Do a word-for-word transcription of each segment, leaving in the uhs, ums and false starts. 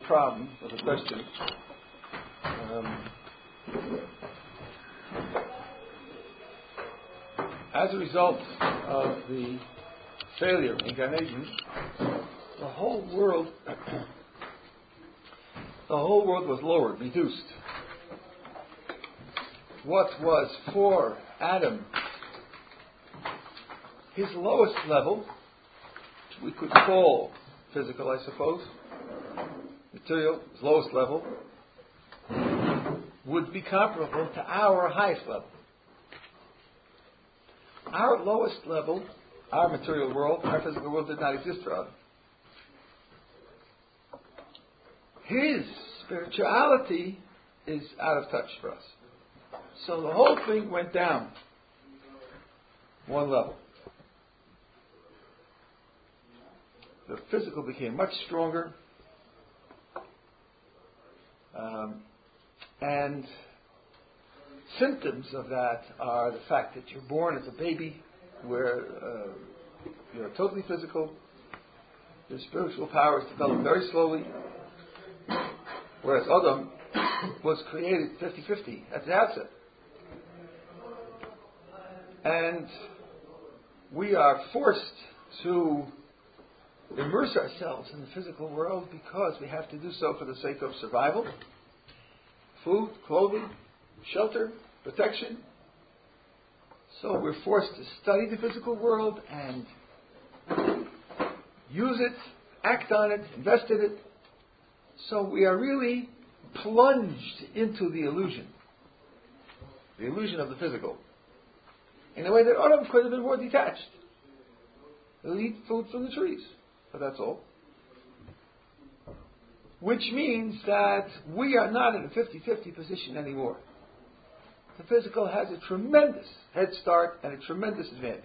problem, or the question. Um, as a result of the failure in Gan Eden, the whole world, the whole world was lowered, reduced. What was for Adam his lowest level, we could call physical, I suppose, material, his lowest level, would be comparable to our highest level. Our lowest level, our material world, our physical world did not exist for Adam. His spirituality is out of touch for us. So the whole thing went down one level. The physical became much stronger, um, and symptoms of that are the fact that you're born as a baby, where uh, you're totally physical, your spiritual powers develop very slowly, whereas Adam was created fifty-fifty at the outset. And we are forced to immerse ourselves in the physical world because we have to do so for the sake of survival, food, clothing, shelter, protection. So we're forced to study the physical world and use it, act on it, invest in it. So we are really plunged into the illusion, the illusion of the physical, in a way that Adam could have been more detached. He'll eat food from the trees, but that's all. Which means that we are not in a fifty-fifty position anymore. The physical has a tremendous head start and a tremendous advantage.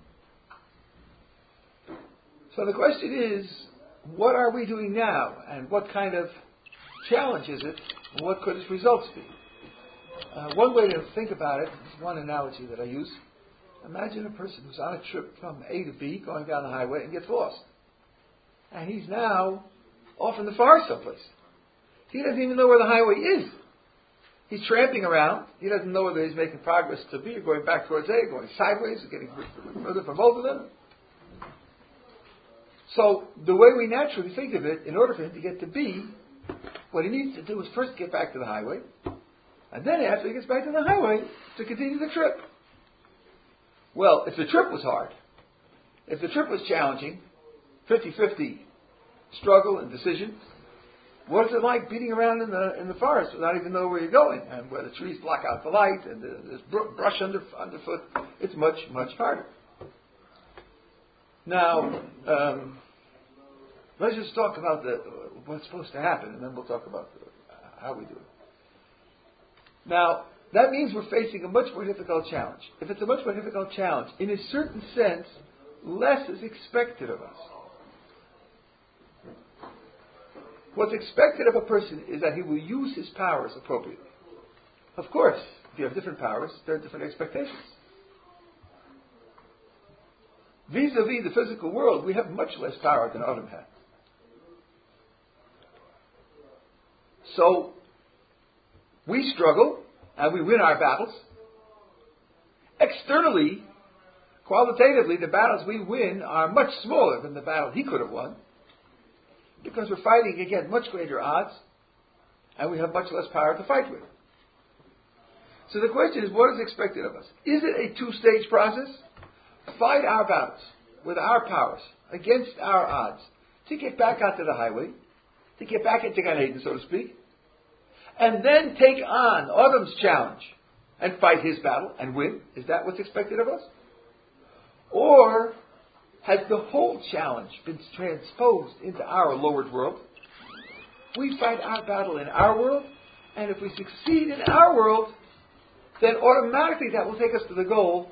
So the question is, what are we doing now, and what kind of challenge is it, and what could its results be? Uh, one way to think about it is one analogy that I use. Imagine a person who's on a trip from A to B, going down the highway, and gets lost. And he's now off in the forest someplace. He doesn't even know where the highway is. He's tramping around. He doesn't know whether he's making progress to B or going back towards A, going sideways, or getting further from both of them. So the way we naturally think of it, in order for him to get to B, what he needs to do is first get back to the highway, and then after he gets back to the highway, to continue the trip. Well, if the trip was hard, if the trip was challenging, fifty-fifty struggle and decision, what is it like beating around in the in the forest without even knowing where you're going, and where the trees block out the light and there's brush under underfoot? It's much, much harder. Now, um, let's just talk about the, what's supposed to happen, and then we'll talk about the, how we do it. Now, that means we're facing a much more difficult challenge. If it's a much more difficult challenge, in a certain sense, less is expected of us. What's expected of a person is that he will use his powers appropriately. Of course, if you have different powers, there are different expectations. Vis-a-vis the physical world, we have much less power than Adam had. So, we struggle, and we win our battles. Externally, qualitatively, the battles we win are much smaller than the battle he could have won, because we're fighting against much greater odds, and we have much less power to fight with. So the question is, what is expected of us? Is it a two-stage process? Fight our battles with our powers, against our odds, to get back onto the highway, to get back into Gan Eden, so to speak, and then take on Adam's challenge and fight his battle and win. Is that what's expected of us? Or has the whole challenge been transposed into our lowered world? We fight our battle in our world, and if we succeed in our world, then automatically that will take us to the goal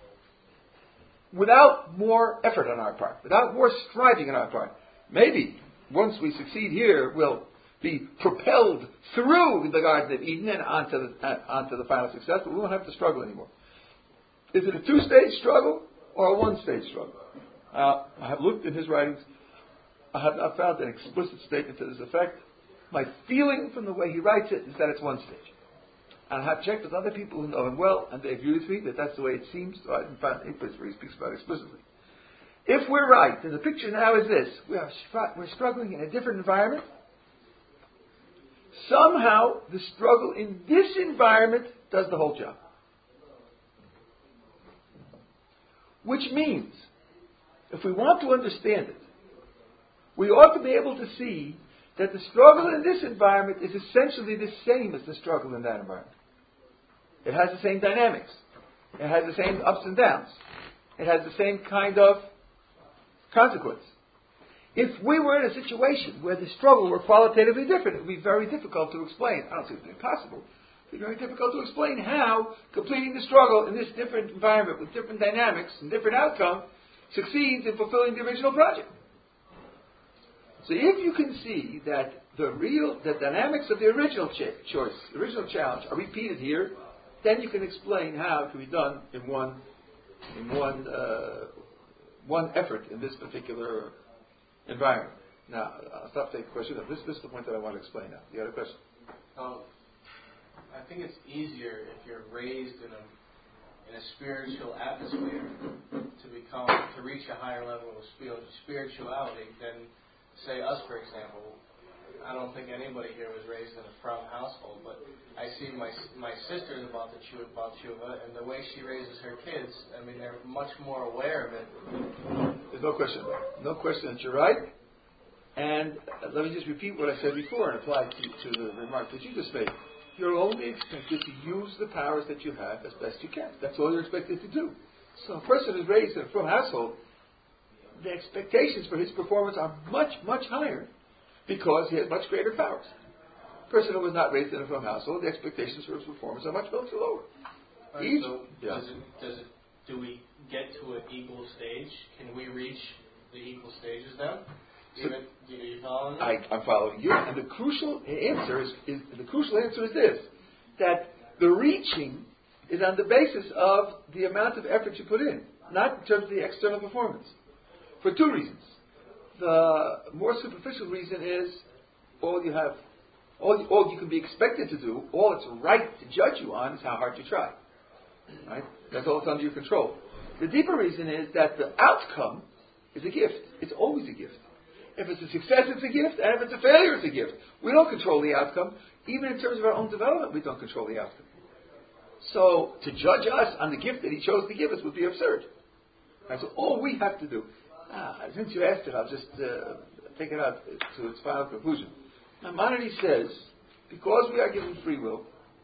without more effort on our part, without more striving on our part. Maybe once we succeed here, we'll be propelled through the Garden of Eden and onto the, uh, onto the final success, but we won't have to struggle anymore. Is it a two-stage struggle or a one-stage struggle? Uh, I have looked in his writings. I have not found an explicit statement to this effect. My feeling from the way he writes it is that it's one stage. And I have checked with other people who know him well, and they agree with me that that's the way it seems. So I didn't find any place where he speaks about it explicitly. If we're right, then the picture now is this. We are str- we're struggling in a different environment. Somehow, the struggle in this environment does the whole job. Which means, if we want to understand it, we ought to be able to see that the struggle in this environment is essentially the same as the struggle in that environment. It has the same dynamics. It has the same ups and downs. It has the same kind of consequence. If we were in a situation where the struggle were qualitatively different, it would be very difficult to explain. I don't think it would be impossible. It would be very difficult to explain how completing the struggle in this different environment with different dynamics and different outcome succeeds in fulfilling the original project. So if you can see that the real, the dynamics of the original ch- choice, the original challenge are repeated here, then you can explain how it can be done in one, in one, uh, one effort in this particular environment. Now, I'll stop taking questions. This, this is the point that I want to explain now. You got a question? Um, I think it's easier if you're raised in a in a spiritual atmosphere to become to reach a higher level of spirituality than, say, us, for example. I don't think anybody here was raised in a frum household, but I see my my sister's about the tshuva, about tshuva, and the way she raises her kids, I mean, they're much more aware of it. There's no question about it. No question that you're right. And uh, let me just repeat what I said before and apply to, to the remark that you just made. You're only expected to use the powers that you have as best you can. That's all you're expected to do. So a person who's raised in a frum household, the expectations for his performance are much, much higher because he has much greater powers. A person who was not raised in a frum household, the expectations for his performance are much, much lower. Right, Each, so yeah. does it, does it, do we get to an equal stage? Can we reach the equal stages then? So, Even, are you following me? I, I'm following you. And the crucial answer is, is the crucial answer is this: that the reaching is on the basis of the amount of effort you put in, not in terms of the external performance. For two reasons. The more superficial reason is all you have, all you, all you can be expected to do, all it's right to judge you on is how hard you try. Right? That's all that's under your control. The deeper reason is that the outcome is a gift. It's always a gift. If it's a success, it's a gift, and if it's a failure, it's a gift. We don't control the outcome. Even in terms of our own development, we don't control the outcome. So, to judge us on the gift that he chose to give us would be absurd. And so all we have to do, ah, since you asked it, I'll just uh, take it out to its final conclusion. Maimonides says, because we are given free will,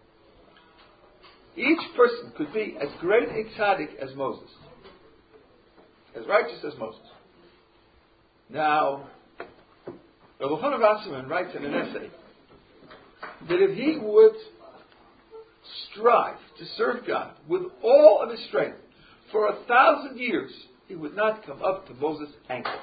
each person could be as great a tzaddik as Moses, as righteous as Moses. Now, Rabbi Yochanan Wasserman writes in an essay that if he would strive to serve God with all of his strength for a thousand years, he would not come up to Moses' ankles.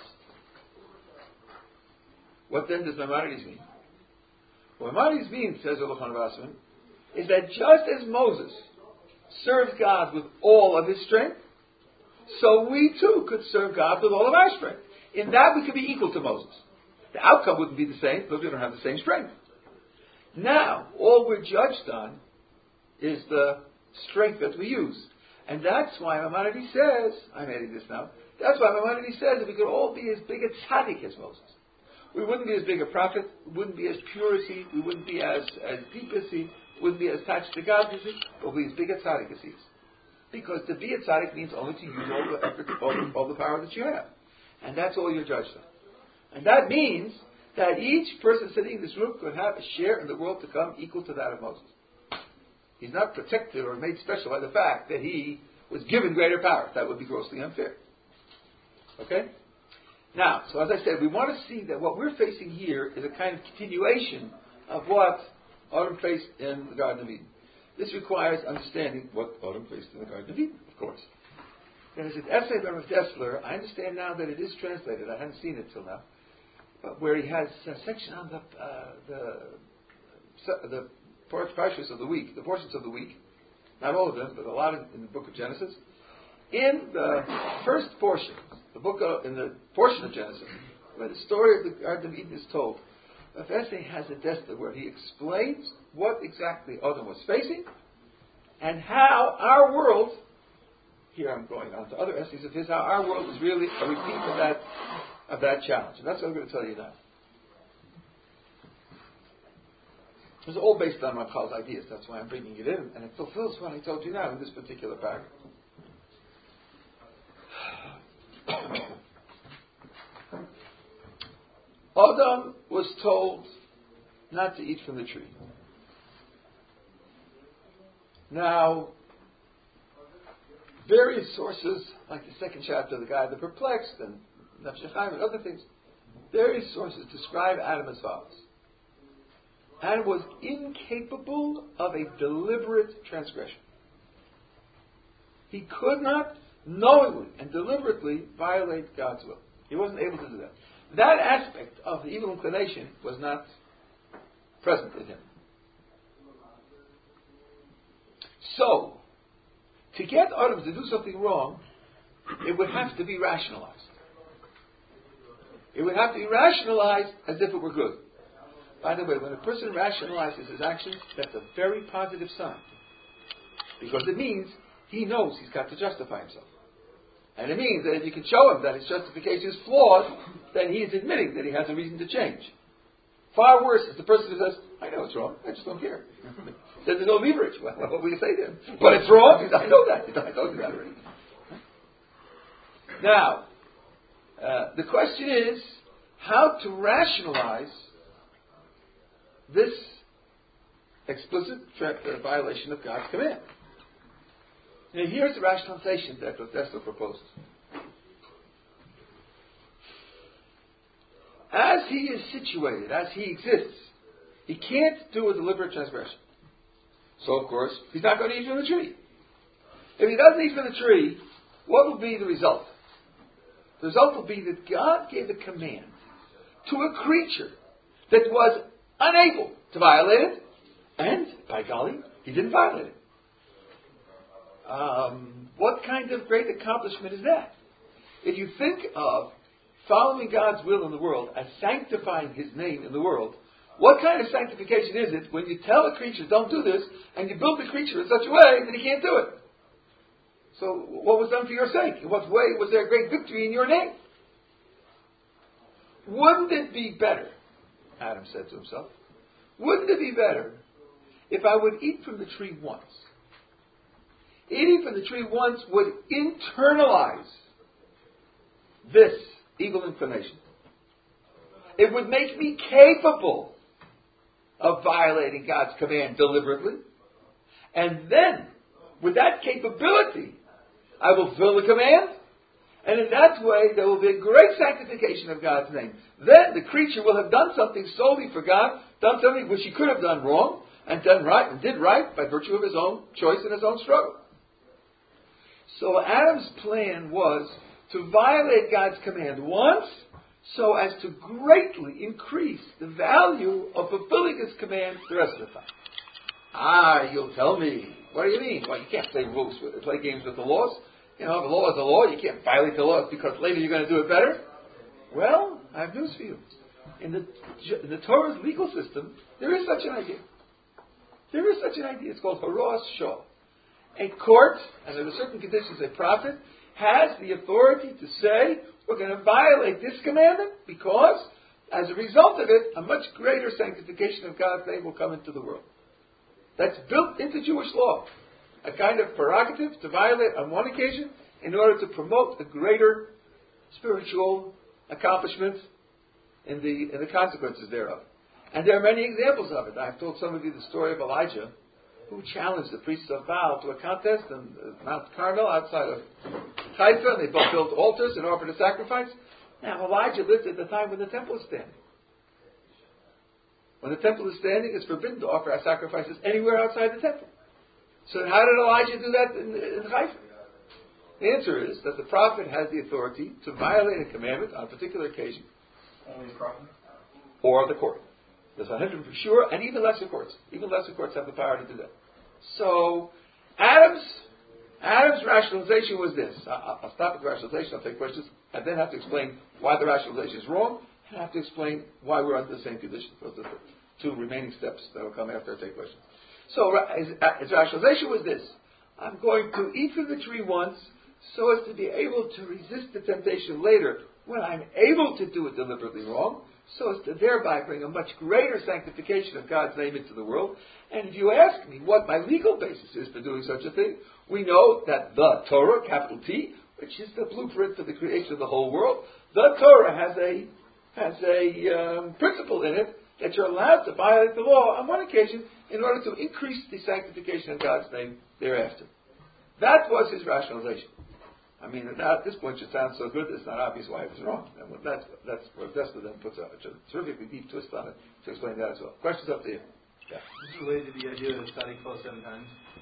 What then does Maimonides mean? What Maimonides means, says Rabbi Yochanan Wasserman, is that just as Moses served God with all of his strength, so we too could serve God with all of our strength. In that we could be equal to Moses. The outcome wouldn't be the same because we don't have the same strength. Now, all we're judged on is the strength that we use. And that's why Maimonides says, I'm adding this now, that's why Maimonides says that we could all be as big a tzaddik as Moses. We wouldn't be as big a prophet, we wouldn't be as pure as he, we wouldn't be as, as deep as he, wouldn't be as attached to God as he, but we'd be as big a tzaddik as he is. Because to be a tzaddik means only to use all the effort, all the, all the power that you have. And that's all you're judged on. And that means that each person sitting in this room could have a share in the world to come equal to that of Moses. He's not protected or made special by the fact that he was given greater power. That would be grossly unfair. Okay? Now, so as I said, we want to see that what we're facing here is a kind of continuation of what Adam faced in the Garden of Eden. This requires understanding what Adam faced in the Garden of Eden, of course. There's an essay by Rav Dessler. I understand now that it is translated. I hadn't seen it till now, but where he has a section on the uh, the the parshas of the week, the portions of the week, not all of them, but a lot in, in the book of Genesis. In the first portion, the book of, in the portion of Genesis, where the story of the Garden of Eden is told, Rav Essay has a testa where he explains what exactly Adam was facing and how our world, here I'm going on to other essays of his, how our world is really a repeat of that, of that challenge. And that's what I'm going to tell you now. It's all based on Ramchal's ideas. That's why I'm bringing it in. And it fulfills what I told you now in this particular paragraph. Adam was told not to eat from the tree. Now, various sources, like the second chapter of the Guide of the Perplexed and Nefesh Chaim and other things, various sources describe Adam as follows. Adam was incapable of a deliberate transgression. He could not knowingly and deliberately violate God's will. He wasn't able to do that. That aspect of the evil inclination was not present in him. So, to get Adam to do something wrong, it would have to be rationalized. It would have to be rationalized as if it were good. By the way, when a person rationalizes his actions, that's a very positive sign. Because it means he knows he's got to justify himself. And it means that if you can show him that his justification is flawed, then he is admitting that he has a reason to change. Far worse is the person who says, I know it's wrong, I just don't care. There's no leverage. Well, what will you say to him? But it's wrong? He says, I know that. I told you that already. Now, uh, the question is how to rationalize this explicit tra- uh, violation of God's command. Now here's the rationalization that Protestant proposes. As he is situated, as he exists, he can't do a deliberate transgression. So of course, he's not going to eat from the tree. If he doesn't eat from the tree, what will be the result? The result will be that God gave a command to a creature that was unable to violate it, and, by golly, he didn't violate it. Um, what kind of great accomplishment is that? If you think of following God's will in the world as sanctifying His name in the world, what kind of sanctification is it when you tell a creature, don't do this, and you build the creature in such a way that he can't do it? So, what was done for your sake? In what way was there a great victory in your name? Wouldn't it be better, Adam said to himself, wouldn't it be better if I would eat from the tree once? Eating from the tree once would internalize this evil inclination. It would make me capable of violating God's command deliberately. And then, with that capability, I will fulfill the command. And in that way, there will be a great sanctification of God's name. Then the creature will have done something solely for God, done something which he could have done wrong, and done right, and did right by virtue of his own choice and his own struggle. So Adam's plan was to violate God's command once, so as to greatly increase the value of fulfilling his command the rest of the time. Ah, you'll tell me. What do you mean? Well, you can't play rules with, play games with the laws. You know, the law is the law. You can't violate the law because later you're going to do it better. Well, I have news for you. In the, in the Torah's legal system, there is such an idea. There is such an idea. It's called Haras Shah. A court, and under certain conditions a prophet, has the authority to say, we're going to violate this commandment because, as a result of it, a much greater sanctification of God's name will come into the world. That's built into Jewish law. A kind of prerogative to violate on one occasion in order to promote a greater spiritual accomplishment in the, in the consequences thereof. And there are many examples of it. I've told some of you the story of Elijah, who challenged the priests of Baal to a contest on Mount Carmel outside of Haifa, and they both built altars and offered a sacrifice. Now, Elijah lived at the time when the temple is standing. When the temple is standing, it's forbidden to offer our sacrifices anywhere outside the temple. So how did Elijah do that in, in Haifa? The answer is that the prophet has the authority to violate a commandment on a particular occasion. Only the prophet? Or the court. There's a hundred for sure, and even lesser courts. Even lesser courts have the power to do that. So, Adam's Adam's rationalization was this. I'll, I'll stop at the rationalization, I'll take questions. I then have to explain why the rationalization is wrong, and I have to explain why we're under the same condition. Those are the two remaining steps that will come after I take questions. So his, his rationalization was this: I'm going to eat from the tree once so as to be able to resist the temptation later when I'm able to do it deliberately wrong, so as to thereby bring a much greater sanctification of God's name into the world. And if you ask me what my legal basis is for doing such a thing, we know that the Torah, capital T, which is the blueprint for the creation of the whole world, the Torah has a has a um, principle in it that you're allowed to violate the law on one occasion in order to increase the sanctification of God's name thereafter. That was his rationalization. I mean, now at this point it sounds so good that it's not obvious why it was wrong. And that's, that's where Vesta then puts a, a terrifically deep twist on it to explain that as well. Questions up to you? Yeah. This is related to the idea of studying close seven times.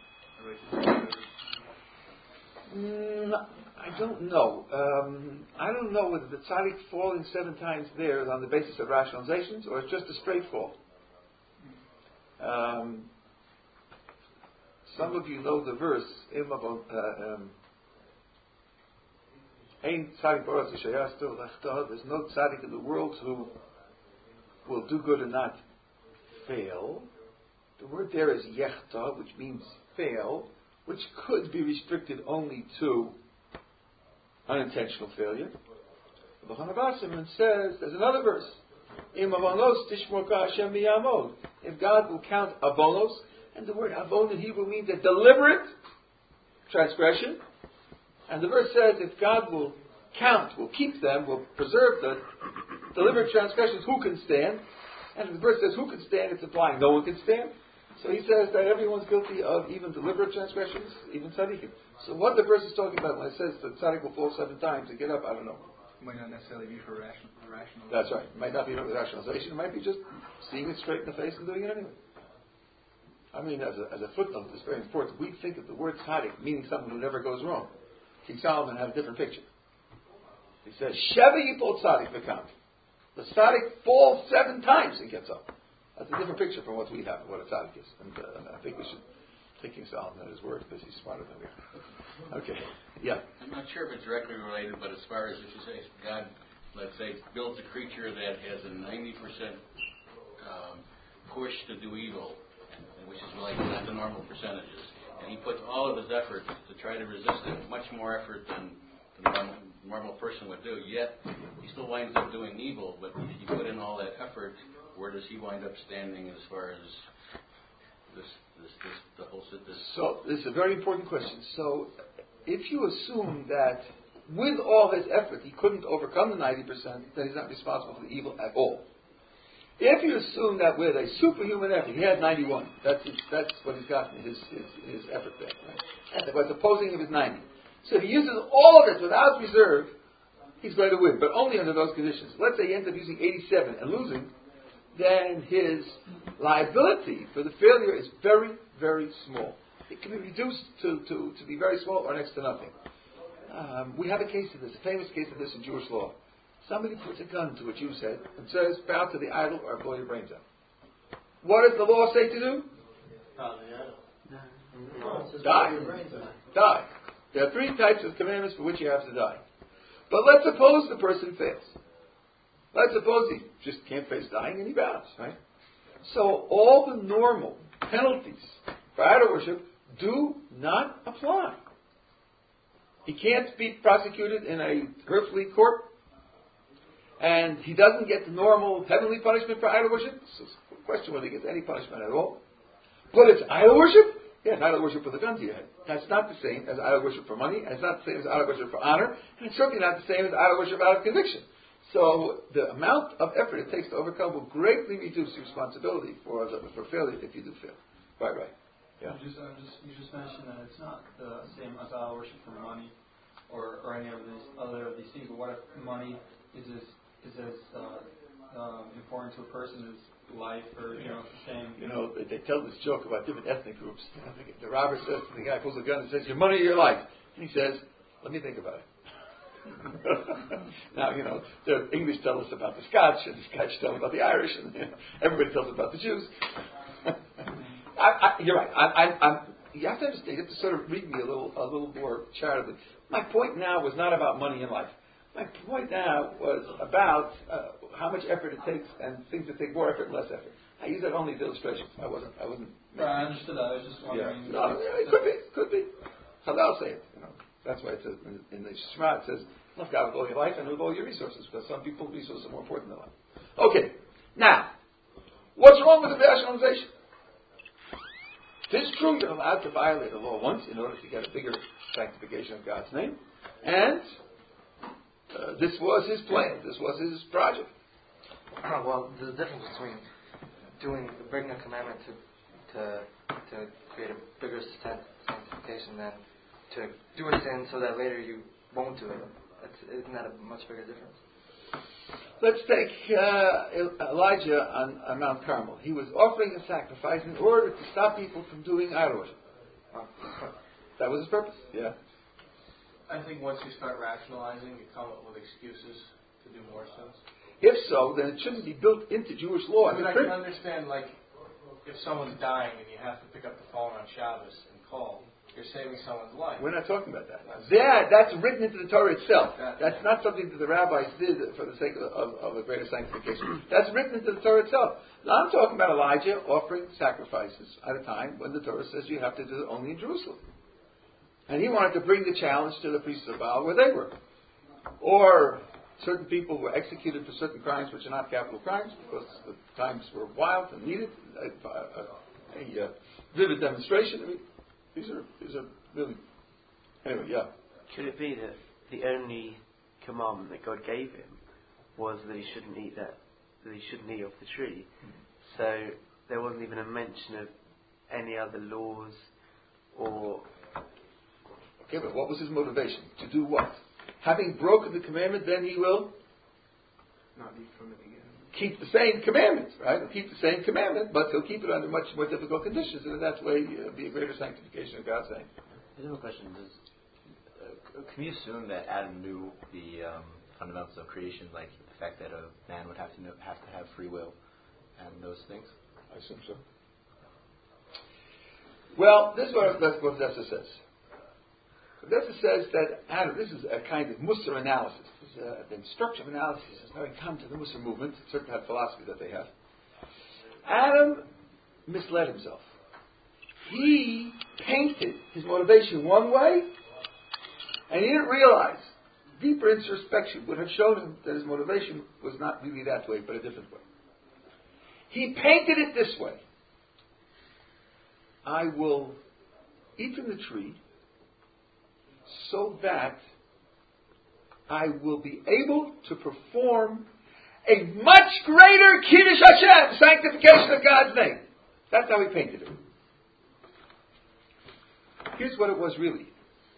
Mm, I don't know. Um, I don't know whether the tzaddik falling seven times there is on the basis of rationalizations or it's just a straight fall. Um, some of you know the verse, Im Avon, uh, um, Ein tzaddik baras v'shayas tov l'achta. There's no tzaddik in the world who will do good and not fail. The word there is yechta, which means fail, which could be restricted only to unintentional failure. The Chanavasim says, there's another verse, Im avonos tishmor Hashem miyamod. If God will count avonos, and the word avon in Hebrew means a deliberate transgression, and the verse says, if God will count, will keep them, will preserve the deliberate transgressions, who can stand? And the verse says, who can stand? It's implying no one can stand. So he says that everyone's guilty of even deliberate transgressions, even tzaddikim. So what the verse is talking about when it says that tzaddik will fall seven times and get up, I don't know. It might not necessarily be for rational. rational. That's right. It might not be for rationalization. It might be just seeing it straight in the face and doing it anyway. I mean, as a, as a footnote, it's very important. We think of the word tzaddik meaning someone who never goes wrong. King Solomon had a different picture. He says, Sheva yipol tzaddik v'kam. The tzaddik falls seven times and gets up. That's a different picture from what we have, what a tzaddik is. And uh, I think we should take King Solomon at his word because he's smarter than we are. Okay, yeah. I'm not sure if it's directly related, but as far as if you say God, let's say, builds a creature that has a ninety percent um, push to do evil, and, which is like not the normal percentages, and he puts all of his effort to try to resist it, much more effort than the normal, normal person would do, yet he still winds up doing evil, but if you put in all that effort, where does he wind up standing as far as this, this, this the whole this? So this is a very important question. So if you assume that with all his effort he couldn't overcome the ninety percent, then he's not responsible for the evil at all. If you assume that with a superhuman effort, he had ninety-one. That's his, that's what he's got in his his, his effort there. Right? And what's opposing him is ninety. So if he uses all of it without reserve, he's going to win, but only under those conditions. Let's say he ends up using eighty-seven and losing, then his liability for the failure is very, very small. It can be reduced to, to, to be very small or next to nothing. Um, we have a case of this, a famous case of this in Jewish law. Somebody puts a gun to a Jew's head and says, bow to the idol or blow your brains out. What does the law say to do? Die. Die. There are three types of commandments for which you have to die. But let's suppose the person fails. Let's suppose he just can't face dying and he bows, right? So all the normal penalties for idol worship do not apply. He can't be prosecuted in a earthly court, and he doesn't get the normal heavenly punishment for idol worship. It's a question whether he gets any punishment at all. But it's idol worship? Yeah, idol worship with a gun to your head. That's not the same as idol worship for money, and it's not the same as idol worship for honor, and it's certainly not the same as idol worship out of conviction. So the amount of effort it takes to overcome will greatly reduce your responsibility for for failure if you do fail. Right, right. Yeah. You just, uh, just, you just mentioned that it's not the same as idol worship for money or, or any of these other of these things. But what if money is as is as uh, um, important to a person as life or you know fame? You know they, they tell this joke about different ethnic groups. You know, the robber says to the guy, pulls a gun and says, "Your money or your life?" And he says, "Let me think about it." Now, you know, the English tell us about the Scotch, and the Scotch tell us about the Irish, and you know, everybody tells us about the Jews. I, I, you're right. I, I, I'm, you have to understand. You have to sort of read me a little, a little more charitably. My point now was not about money in life. My point now was about uh, how much effort it takes and things that take more effort and less effort. I use that only as illustrations. I wasn't. I wasn't. Right, I understood that. I was just wondering. Yeah. No, yeah, it could be. Could be. Halal say it. You know, that's why it says in, in the Shema it says, "Love God with all your life and with all your resources," because some people's resources are more important than life. Okay. Now, what's wrong with the rationalization? It is true you're allowed to violate a law once in order to get a bigger sanctification of God's name, and uh, this was his plan. This was his project. Well, there's a difference between doing breaking a commandment to to to create a bigger sanctification than to do a sin so that later you won't do it. That's, isn't that a much bigger difference? Let's take uh, Elijah on, on Mount Carmel. He was offering a sacrifice in order to stop people from doing idol worship. That was his purpose. Yeah. I think once you start rationalizing, you come up with excuses to do more sins. If so, then it shouldn't be built into Jewish law. I mean, I can understand, like, if someone's dying and you have to pick up the phone on Shabbos and call, you're saving someone's life. We're not talking about that. That that's written into the Torah itself. That, that's not something that the rabbis did for the sake of, of, of a greater sanctification. That's written into the Torah itself. Now I'm talking about Elijah offering sacrifices at a time when the Torah says you have to do it only in Jerusalem. And he wanted to bring the challenge to the priests of Baal where they were. Or certain people were executed for certain crimes which are not capital crimes because the times were wild and needed a, a, a, a vivid demonstration. I mean, these are these are really anyway. Yeah. Could it be that the only commandment that God gave him was that he shouldn't eat that that he shouldn't eat off the tree? Mm-hmm. So there wasn't even a mention of any other laws or. Okay, but what was his motivation? To do what? Having broken the commandment, then he will not eat from it again. Keep the same commandment, right? He'll keep the same commandment, but he'll keep it under much more difficult conditions, and in that way, uh, be a greater sanctification of God's name. I have a question. Does, uh, can we assume that Adam knew the um, fundamentals of creation, like the fact that a man would have to know, have to have free will and those things? I assume so. Well, this is what, that's what Odessa says. Odessa says that Adam, this is a kind of Musar analysis. This, uh, the instructive analysis is very common to the Musar movement, certain kind of philosophy that they have. Adam misled himself. He painted his motivation one way, and he didn't realize. Deeper introspection would have shown him that his motivation was not really that way, but a different way. He painted it this way. I will eat from the tree so that I will be able to perform a much greater Kiddush Hashem, sanctification of God's name. That's how he painted it. Here's what it was really.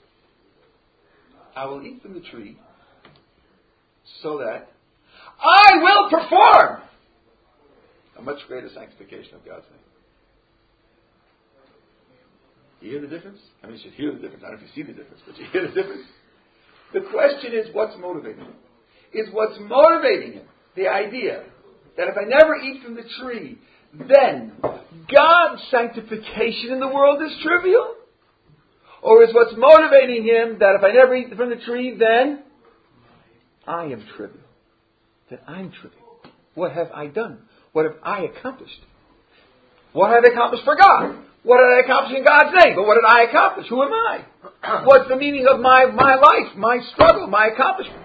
I will eat from the tree so that I will perform a much greater sanctification of God's name. You hear the difference? I mean, you should hear the difference. I don't know if you see the difference, but you hear the difference. The question is, what's motivating him? Is what's motivating him the idea that if I never eat from the tree, then God's sanctification in the world is trivial? Or is what's motivating him that if I never eat from the tree, then I am trivial? That I'm trivial. What have I done? What have I accomplished? What have I accomplished for God? What did I accomplish in God's name? But what did I accomplish? Who am I? What's the meaning of my, my life, my struggle, my accomplishment?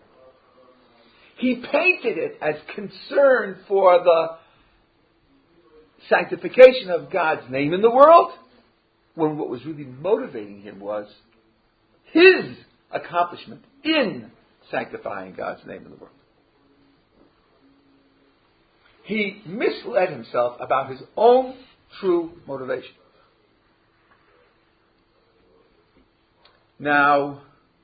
He painted it as concern for the sanctification of God's name in the world, when what was really motivating him was his accomplishment in sanctifying God's name in the world. He misled himself about his own true motivation. Now,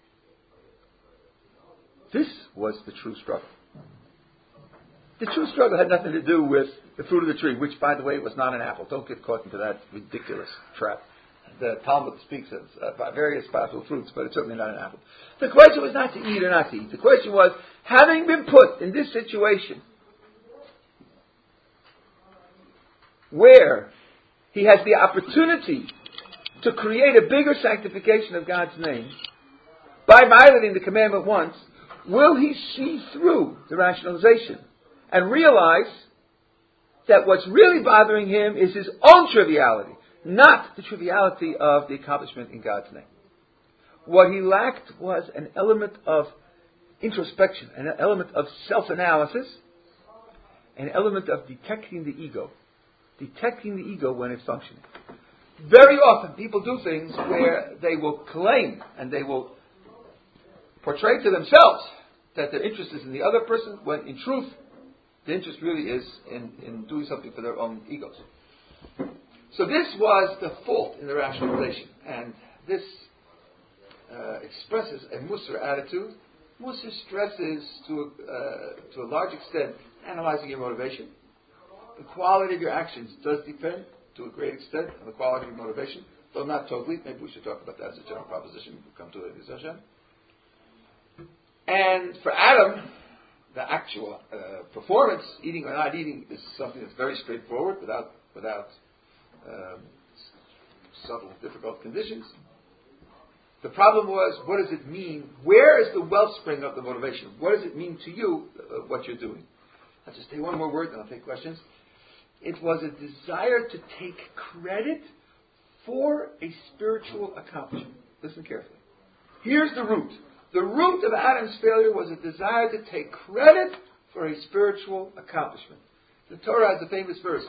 this was the true struggle. The true struggle had nothing to do with the fruit of the tree, which, by the way, was not an apple. Don't get caught into that ridiculous trap. The Talmud speaks of uh, various possible fruits, but it's certainly not an apple. The question was not to eat or not to eat. The question was, having been put in this situation, where he has the opportunity to create a bigger sanctification of God's name by violating the commandment once, will he see through the rationalization and realize that what's really bothering him is his own triviality, not the triviality of the accomplishment in God's name. What he lacked was an element of introspection, an element of self-analysis, an element of detecting the ego. Detecting the ego when it's functioning. Very often people do things where they will claim and they will portray to themselves that their interest is in the other person, when in truth the interest really is in, in doing something for their own egos. So this was the fault in the rationalization, and this uh, expresses a Musar attitude. Musar stresses to a, uh, to a large extent analyzing your motivation. The quality of your actions does depend to a great extent on the quality of your motivation, though not totally. Maybe we should talk about that as a general proposition. We'll come to it in Hashem. And for Adam, the actual uh, performance, eating or not eating, is something that's very straightforward, without without um, subtle, difficult conditions. The problem was, what does it mean? Where is the wellspring of the motivation? What does it mean to you, uh, what you're doing? I'll just say one more word, and I'll take questions. It was a desire to take credit for a spiritual accomplishment. Listen carefully. Here's the root. The root of Adam's failure was a desire to take credit for a spiritual accomplishment. The Torah has a famous verse,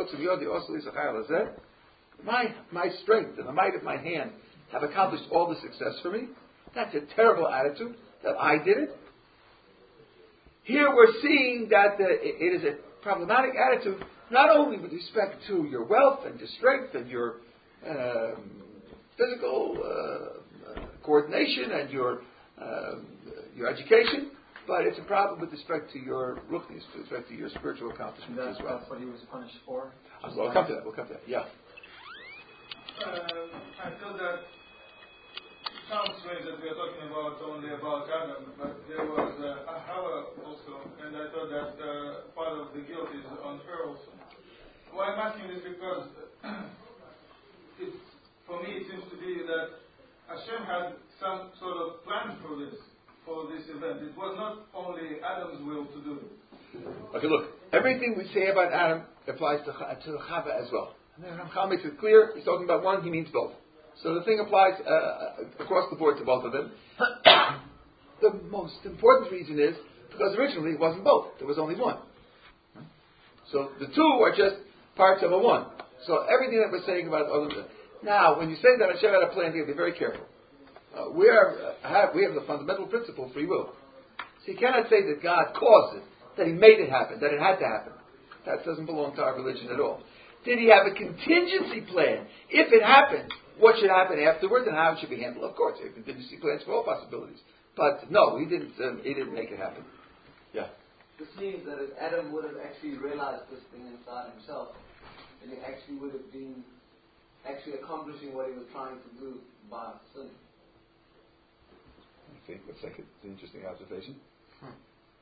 My my strength and the might of my hand have accomplished all the success for me. That's a terrible attitude, that I did it. Here we're seeing that the, it is a problematic attitude, not only with respect to your wealth and your strength and your um, physical uh, coordination and your um, your education, but it's a problem with respect to your ruchnis, with respect to your spiritual accomplishments that's, as well. That's what he was punished for. Uh, we'll come to that. We'll come to that. Yeah. Um, I thought that it sounds strange that we are talking about only about Adam, but there was uh, a Hawa also, and I thought that uh, part of the guilt is on her also. Why I'm asking this because it's, for me it seems to be that Hashem had some sort of plan for this, for this event. It was not only Adam's will to do it. Okay, look. Everything we say about Adam applies to, to Chava as well. And then Ramchal makes it clear, he's talking about one, he means both. So the thing applies uh, across the board to both of them. The most important reason is because originally it wasn't both. There was only one. So the two are just parts of a one. So everything that we're saying about other. Now, when you say that Hashem had a plan, you have to be very careful. Uh, we are uh, have we have the fundamental principle, free will. So you cannot say that God caused it, that He made it happen, that it had to happen. That doesn't belong to our religion at all. Did He have a contingency plan? If it happened, what should happen afterwards and how it should be handled? Of course, there are contingency plans for all possibilities. But no, He didn't. Um, he didn't make it happen. Yeah. This means that if Adam would have actually realized this thing inside himself, then he actually would have been actually accomplishing what he was trying to do by sin. I think that's like an interesting observation. Hmm.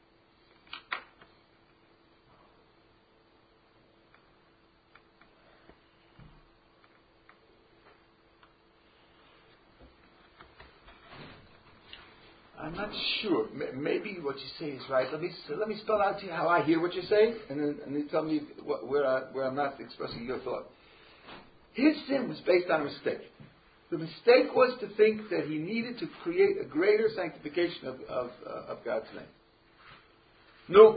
I'm not sure. M- maybe what you say is right. Let me let me spell out to you how I hear what you're saying, and then and then tell me what, where I, where I'm not expressing your thought. His sin was based on a mistake. The mistake was to think that he needed to create a greater sanctification of of, uh, of God's name. No.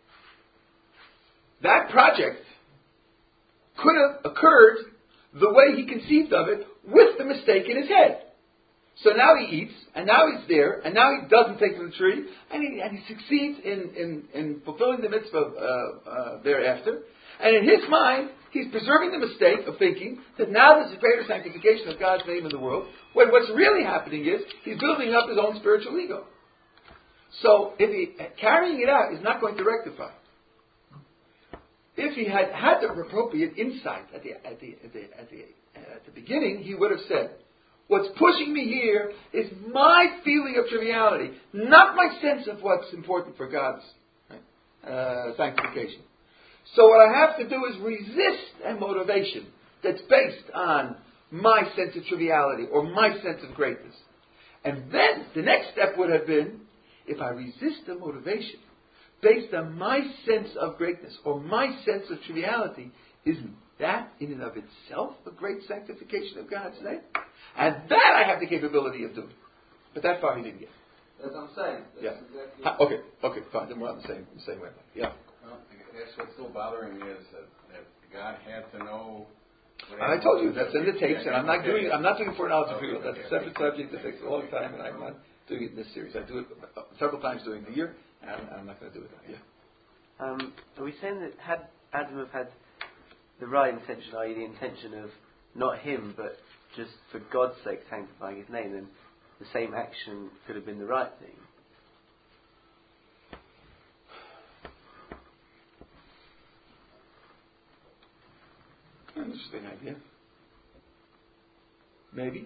That project could have occurred the way he conceived of it with the mistake in his head. So now he eats, and now he's there, and now he doesn't take from the tree, and he, and he succeeds in, in, in fulfilling the mitzvah uh, uh, thereafter. And in his mind, he's preserving the mistake of thinking that now there's a greater sanctification of God's name in the world, when what's really happening is he's building up his own spiritual ego. So if he carrying it out is not going to rectify. If he had had the appropriate insight at the at the at the at the, at the beginning, he would have said, what's pushing me here is my feeling of triviality, not my sense of what's important for God's right, uh, sanctification. So what I have to do is resist a motivation that's based on my sense of triviality or my sense of greatness. And then the next step would have been, If I resist the motivation based on my sense of greatness or my sense of triviality, isn't that in and of itself a great sanctification of God's name? And that I have the capability of doing. But that far he didn't get. That's what I'm saying. That's Yeah. exactly Ha, okay, okay, fine. Then we're on the same the same wavelength. Yeah. Well, that's what's still bothering me is that, that God had to know. What And I told you that's in the tapes, and I'm not Okay. doing I'm not doing it for knowledge of Okay, people. That's okay, a separate okay. subject that takes a long time, and I'm not doing it in this series. I do it uh, several times during the year, and I'm not going to do it. Yeah. Um, are we saying that had Adam have had the right intention, that is the intention of not him, but just for God's sake sanctifying his name, then the same action could have been the right thing? Interesting idea. Maybe.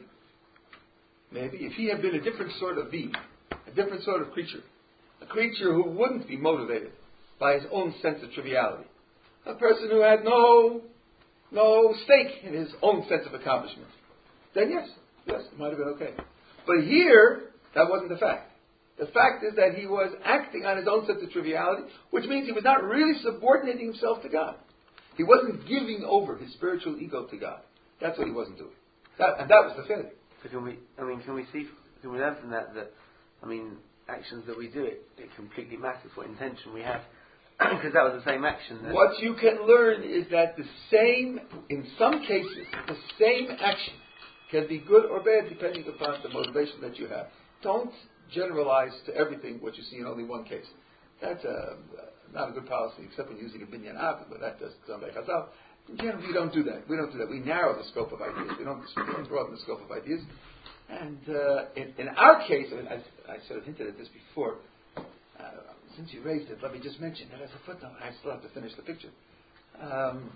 Maybe. If he had been a different sort of being, a different sort of creature, a creature who wouldn't be motivated by his own sense of triviality, a person who had no, no stake in his own sense of accomplishment, then yes, yes, it might have been okay. But here, that wasn't the fact. The fact is that he was acting on his own sense of triviality, which means he was not really subordinating himself to God. He wasn't giving over his spiritual ego to God. That's what he wasn't doing. That, and that was the failure. So can we, I mean, can we see, can we learn from that that, I mean, actions that we do, it, it completely matters what intention we have, because that was the same action. That What you can learn is that the same, in some cases, the same action can be good or bad depending upon the motivation that you have. Don't generalize to everything what you see in only one case. That's a, not a good policy, except when using a binyan av, but that does come by Chazal. In general, we don't do that. We don't do that. We narrow the scope of ideas. We don't, we don't broaden the scope of ideas. And uh, in, in our case, I, mean, I, I sort of hinted at this before. Uh, since you raised it, let me just mention that as a footnote. I still have to finish the picture. Um,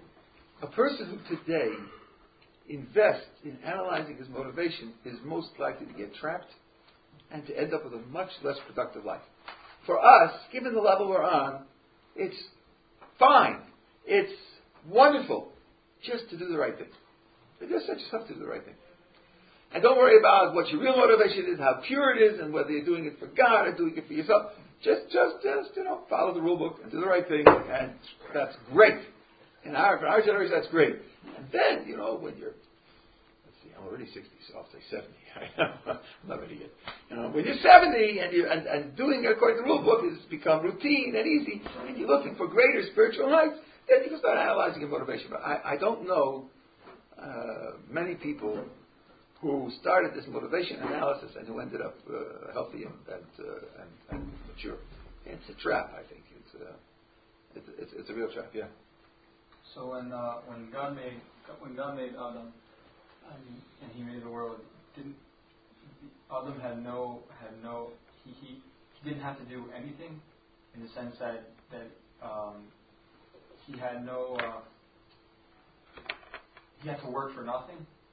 a person who today invests in analyzing his motivation is most likely to get trapped and to end up with a much less productive life. For us, given the level we're on, it's fine. It's wonderful just to do the right thing. But just just have to do the right thing. And don't worry about what your real motivation is, how pure it is, and whether you're doing it for God or doing it for yourself. Just, just, just, you know, follow the rule book and do the right thing, and that's great. In our, in our generation, that's great. And then, you know, when you're, let's see, I'm already sixty, so I'll say seventy. I'm not ready yet. You know, when you're seventy and, you and, and doing it according to the rule book has become routine and easy, and you're looking for greater spiritual heights, then you can start analyzing your motivation. But I, I don't know uh, many people who started this motivation analysis and who ended up uh, healthy and and, uh, and and mature. It's a trap, I think. It's a, it's, it's, it's a real trap. Yeah. So when uh, when God made when God made Adam and, and He made the world, didn't Adam had no had no he, he he didn't have to do anything in the sense that that um, he had no uh, he had to work for nothing.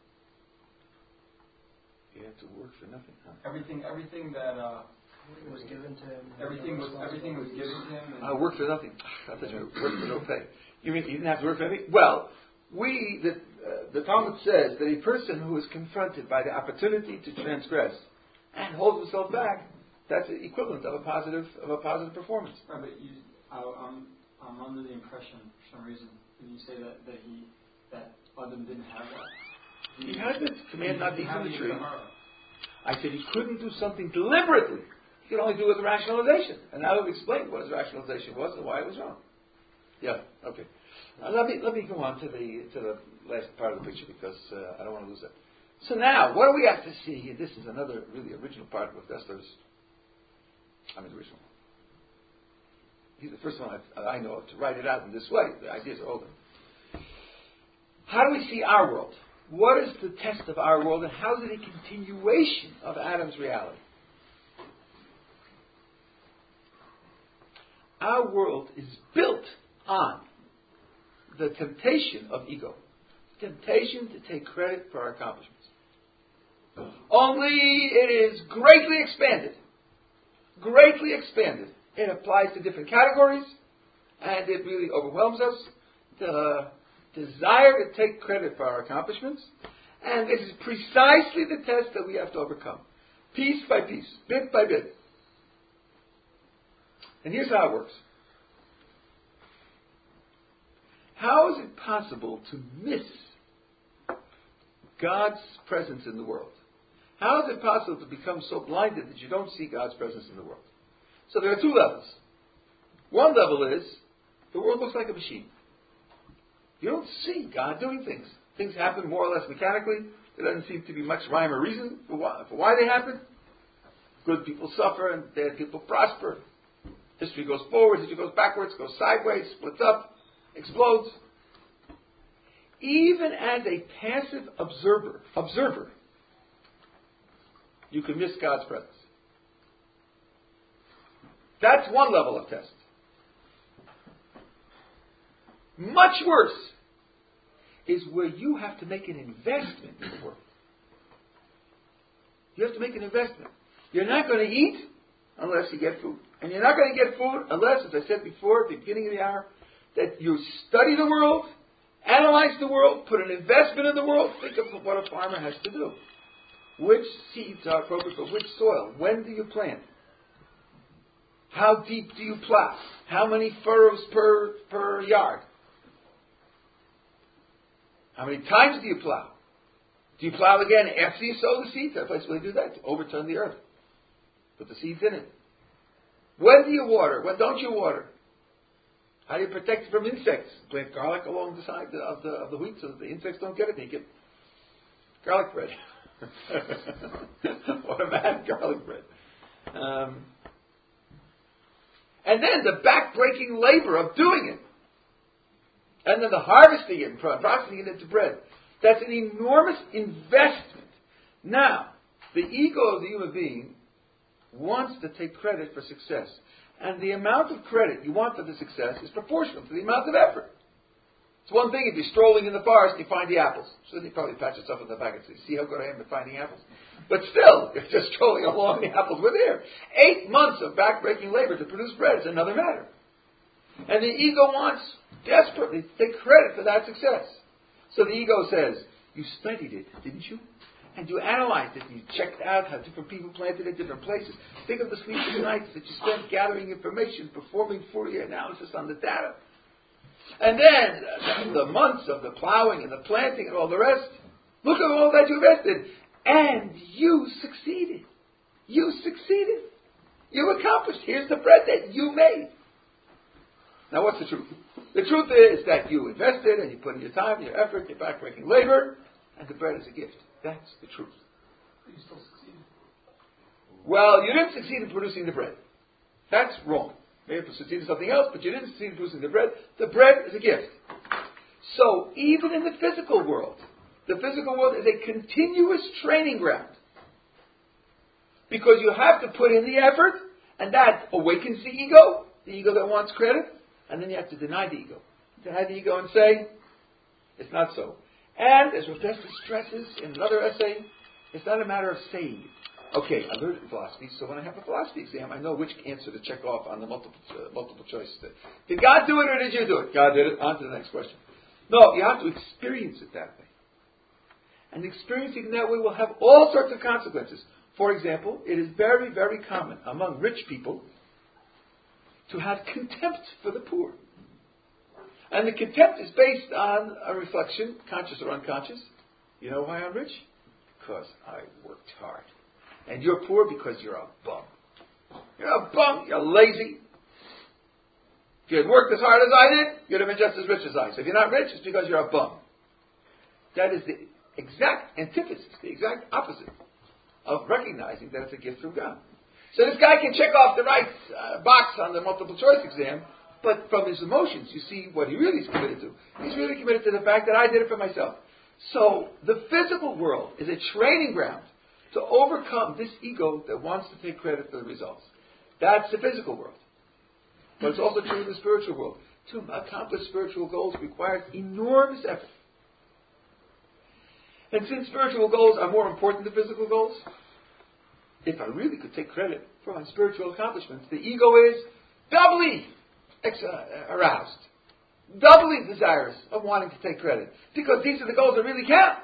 You have to work for nothing. Huh? Everything, everything that uh, was given to him. everything was everything was given to him. And I work for nothing. I thought you work for no pay. You mean you didn't have to work for anything? Well, we the uh, the Talmud says that a person who is confronted by the opportunity to transgress and holds himself back, that's the equivalent of a positive of a positive performance. Right, but you, I, I'm I'm under the impression for some reason when you say that that he that Adam didn't have that. He had this command not to eat from the tree. Sahara. I said he couldn't do something deliberately. He could only do it with rationalization. And now we've explained what his rationalization was and why it was wrong. Yeah, okay. Now let me let me go on to the to the last part of the picture because uh, I don't want to lose that. So now, what do we have to see? And this is another really original part of Dessler's. I mean, the original. He's the first one I, I know of to write it out in this way. The ideas are older. How do we see our world? What is the test of our world, and how is it a continuation of Adam's reality? Our world is built on the temptation of ego, temptation to take credit for our accomplishments. Only it is greatly expanded, greatly expanded. It applies to different categories, and it really overwhelms us. The desire to take credit for our accomplishments, and this is precisely the test that we have to overcome, piece by piece, bit by bit. And here's how it works. How is it possible to miss God's presence in the world? How is it possible to become so blinded that you don't see God's presence in the world? So there are two levels. One level is, the world looks like a machine. You don't see God doing things. Things happen more or less mechanically. There doesn't seem to be much rhyme or reason for why, for why they happen. Good people suffer and bad people prosper. History goes forward, history goes backwards, goes sideways, splits up, explodes. Even as a passive observer, observer, you can miss God's presence. That's one level of test. Much worse is where you have to make an investment in the world. You have to make an investment. You're not going to eat unless you get food. And you're not going to get food unless, as I said before at the beginning of the hour, that you study the world, analyze the world, put an investment in the world. Think of what a farmer has to do. Which seeds are appropriate for which soil? When do you plant? How deep do you plow? How many furrows per, per yard? How many times do you plow? Do you plow again after you sow the seeds? There are places where they do that, to overturn the earth. Put the seeds in it. When do you water? When don't you water? How do you protect it from insects? Plant garlic along the side of the, of the wheat so that the insects don't get it and you get garlic bread. What a bad garlic bread. Um, and then the back-breaking labor of doing it. And then the harvesting it and processing it into bread. That's an enormous investment. Now, the ego of the human being wants to take credit for success. And the amount of credit you want for the success is proportional to the amount of effort. It's one thing if you're strolling in the forest and you find the apples. So you probably pat yourself on the back and say, see how good I am at finding apples. But still, if you're just strolling along, the apples were there. Eight months of back-breaking labor to produce bread is another matter. And the ego wants desperately to take credit for that success. So the ego says, you studied it, didn't you? And you analyzed it, and you checked out how different people planted it in different places. Think of the sleepless nights that you spent gathering information, performing Fourier analysis on the data. And then the months of the plowing and the planting and all the rest. Look at all that you invested. And you succeeded. You succeeded. You accomplished. Here's the bread that you made. Now what's the truth? The truth is that you invested and you put in your time, your effort, your backbreaking labor, and the bread is a gift. That's the truth. But you still succeeded. Well, you didn't succeed in producing the bread. That's wrong. Maybe you succeeded in something else, but you didn't succeed in producing the bread. The bread is a gift. So, even in the physical world, the physical world is a continuous training ground. Because you have to put in the effort, and that awakens the ego, the ego that wants credit, and then you have to deny the ego. Deny the ego and say, it's not so. And, as Professor stresses in another essay, it's not a matter of saying it. Okay, I learned in philosophy, so when I have a philosophy exam, I know which answer to check off on the multiple uh, multiple choice. Did God do it or did you do it? God did it. On to the next question. No, you have to experience it that way. And experiencing it that way will have all sorts of consequences. For example, it is very, very common among rich people to have contempt for the poor. And the contempt is based on a reflection, conscious or unconscious. You know why I'm rich? Because I worked hard. And you're poor because you're a bum. You're a bum. You're lazy. If you had worked as hard as I did, you'd have been just as rich as I. So if you're not rich, it's because you're a bum. That is the exact antithesis, the exact opposite of recognizing that it's a gift from God. So this guy can check off the right uh, box on the multiple choice exam, but from his emotions, you see what he really is committed to. He's really committed to the fact that I did it for myself. So the physical world is a training ground to overcome this ego that wants to take credit for the results. That's the physical world. But it's also true in the spiritual world. To accomplish spiritual goals requires enormous effort. And since spiritual goals are more important than physical goals, if I really could take credit for my spiritual accomplishments, the ego is doubly ex- uh, aroused, doubly desirous of wanting to take credit, because these are the goals that really count.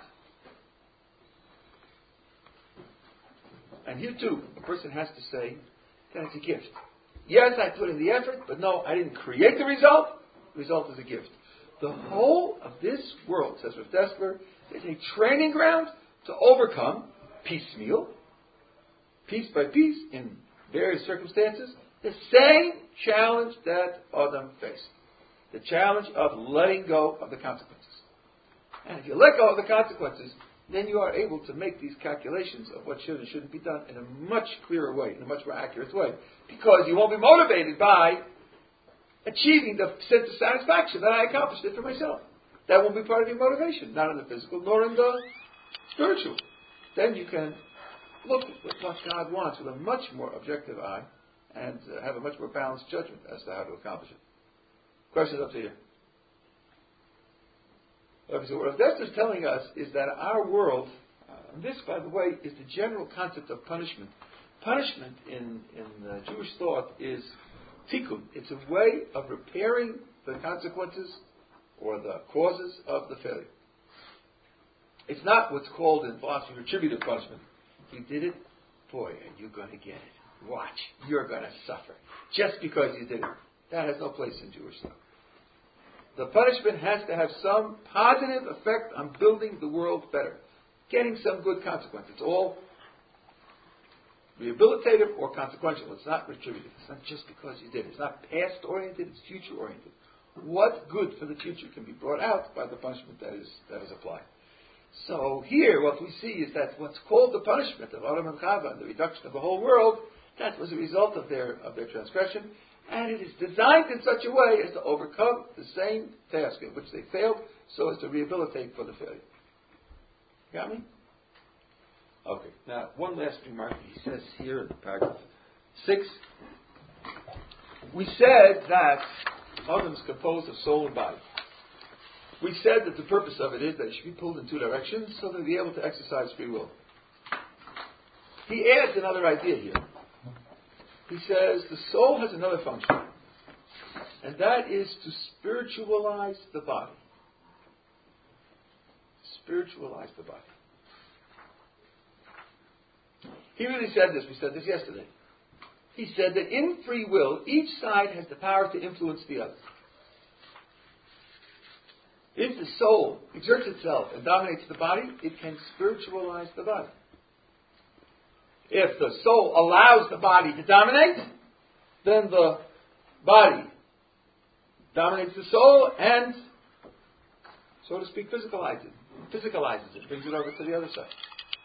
And here too, a person has to say that it's a gift. Yes, I put in the effort, but no, I didn't create the result. The result is a gift. The whole of this world, says Rav Dessler, is a training ground to overcome piecemeal, piece by piece, in various circumstances, the same challenge that Adam faced. The challenge of letting go of the consequences. And if you let go of the consequences, then you are able to make these calculations of what should and shouldn't be done in a much clearer way, in a much more accurate way. Because you won't be motivated by achieving the sense of satisfaction that I accomplished it for myself. That won't be part of your motivation, not in the physical, nor in the spiritual. Then you can look at what God wants with a much more objective eye and uh, have a much more balanced judgment as to how to accomplish it. Questions up to you? Okay, so what Rav Dessler is telling us is that our world, uh, and this, by the way, is the general concept of punishment. Punishment in, in uh, Jewish thought is tikkun. It's a way of repairing the consequences or the causes of the failure. It's not what's called in philosophy retributive punishment. You did it, boy, and you're going to get it. Watch, you're going to suffer just because you did it. That has no place in Jewish thought. The punishment has to have some positive effect on building the world better, getting some good consequence. It's all rehabilitative or consequential. It's not retributive. It's not just because you did it. It's not past-oriented, it's future-oriented. What good for the future can be brought out by the punishment that is that is applied? So here, what we see is that what's called the punishment of Adam and Chava and the reduction of the whole world, that was a result of their of their transgression, and it is designed in such a way as to overcome the same task in which they failed, so as to rehabilitate for the failure. Got me? Okay. Now, one last remark he says here in paragraph six. We said that Adam is composed of soul and body. We said that the purpose of it is that it should be pulled in two directions so that we'll be able to exercise free will. He adds another idea here. He says the soul has another function, and that is to spiritualize the body. Spiritualize the body. He really said this. We said this yesterday. He said that in free will, each side has the power to influence the other. If the soul exerts itself and dominates the body, it can spiritualize the body. If the soul allows the body to dominate, then the body dominates the soul and, so to speak, physicalizes it, physicalizes it, brings it over to the other side.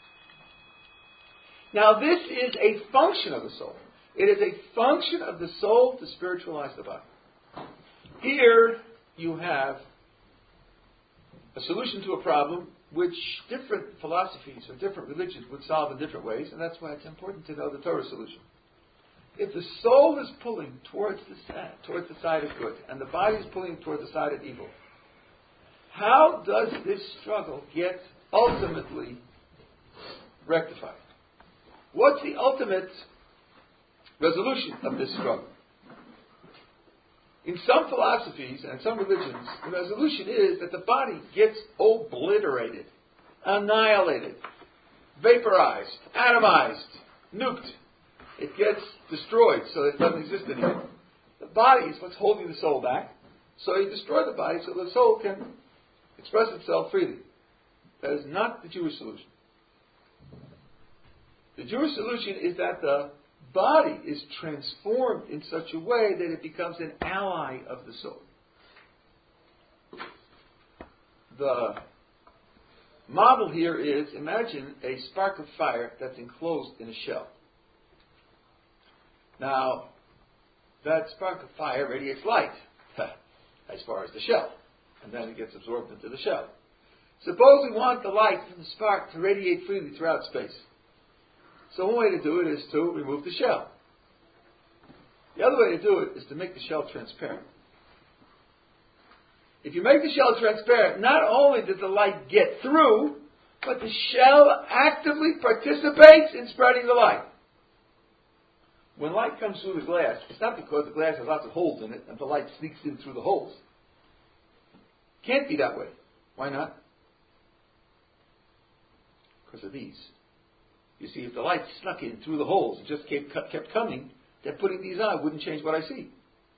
Now this is a function of the soul. It is a function of the soul to spiritualize the body. Here you have a solution to a problem which different philosophies or different religions would solve in different ways, and that's why it's important to know the Torah solution. If the soul is pulling towards the side, towards the side of good, and the body is pulling toward the side of evil, how does this struggle get ultimately rectified? What's the ultimate resolution of this struggle? In some philosophies and some religions, the resolution is that the body gets obliterated, annihilated, vaporized, atomized, nuked. It gets destroyed so that it doesn't exist anymore. The body is what's holding the soul back, so you destroy the body so the soul can express itself freely. That is not the Jewish solution. The Jewish solution is that the body is transformed in such a way that it becomes an ally of the soul. The model here is, imagine a spark of fire that's enclosed in a shell. Now, that spark of fire radiates light as far as the shell, and then it gets absorbed into the shell. Suppose we want the light from the spark to radiate freely throughout space. So one way to do it is to remove the shell. The other way to do it is to make the shell transparent. If you make the shell transparent, not only does the light get through, but the shell actively participates in spreading the light. When light comes through the glass, it's not because the glass has lots of holes in it and the light sneaks in through the holes. It can't be that way. Why not? Because of these. You see, if the light snuck in through the holes and just kept, kept coming, that putting these on wouldn't change what I see.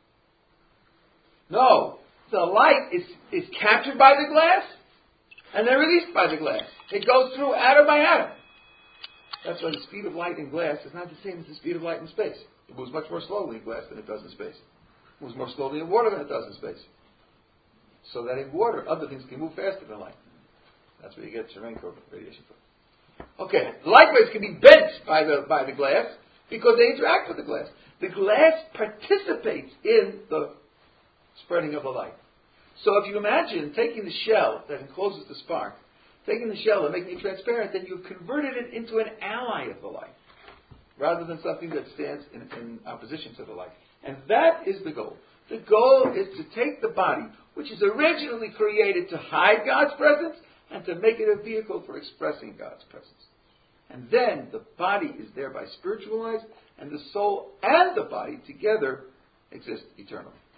No, the light is, is captured by the glass and then released by the glass. It goes through atom by atom. That's why the speed of light in glass is not the same as the speed of light in space. It moves much more slowly in glass than it does in space. It moves more slowly in water than it does in space. So that in water, other things can move faster than light. That's where you get Cherenkov radiation from. Okay, light waves can be bent by the by the glass because they interact with the glass. The glass participates in the spreading of the light. So if you imagine taking the shell that encloses the spark, taking the shell and making it transparent, then you've converted it into an ally of the light, rather than something that stands in, in opposition to the light. And that is the goal. The goal is to take the body, which is originally created to hide God's presence, and to make it a vehicle for expressing God's presence. And then the body is thereby spiritualized, and the soul and the body together exist eternally.